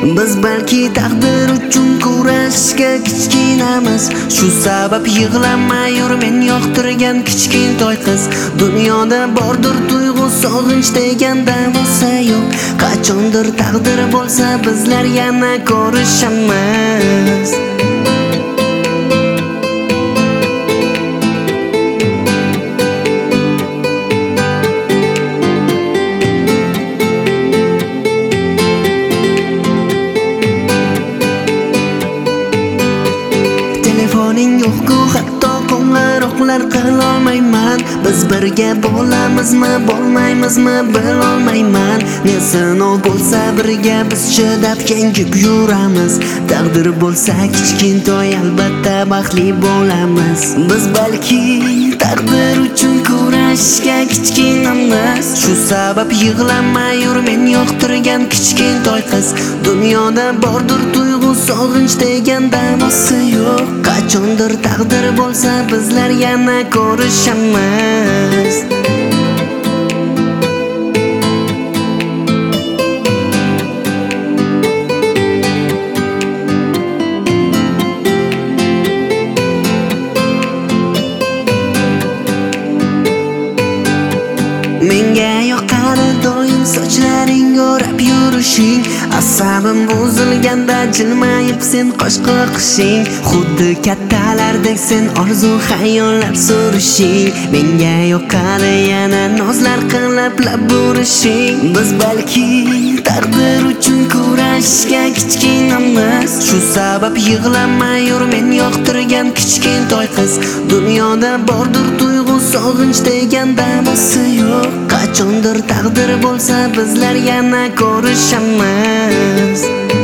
Biz balki taqdir uchun kurashga kichkinamiz. Shu sabab yig'lamay yur men yoqtirgan kichkintoy qiz. Dunyoda bordir tuyg'u sog'inch degan davosi yo'q. Qachondir taqdir bo'lsa bizlar yana ko'rishamiz. Telefoning yo'q-ku hatto qo'ng'iroqlar qilolmayman. Biz birga bo'lamizmi, bo'lmaymizmi bilolmayman. Ne sinov bo'lsa birga biz chidab yengib yuramiz. Taqdir bo'lsa kichkintoy albatta baxtli bo'lamiz. Biz balki taqdir uchun kurashga kichkinamiz. Shu sabab yig'lamay yur men yoqtirgan kichkintoy qiz. Dunyoda bordir tuyg'u sog'inch degan davosi yo'q. Qachondir taqdir bo'lsa bizlar yana ko'rishamiz. Menga yoqadi doim sochlaring o'rab yurishing. Asabim buzilganda jilmayib sen qosh qoqishing. Xuddi kattalardek sen orzu xayollar surishing. Menga yoqadi yana nozlar qilib lab urishing. Biz balki taqdir uchun kurashga kichkinamiz. Shu sabab yig'lamay yur men yoqtirgan kichkintoy qiz. Dunyoda bordir tuyg'u sog'inch degan davosi yo'q. Qachondir taqdir bo'lsa bizlar yana ko'rishamiz.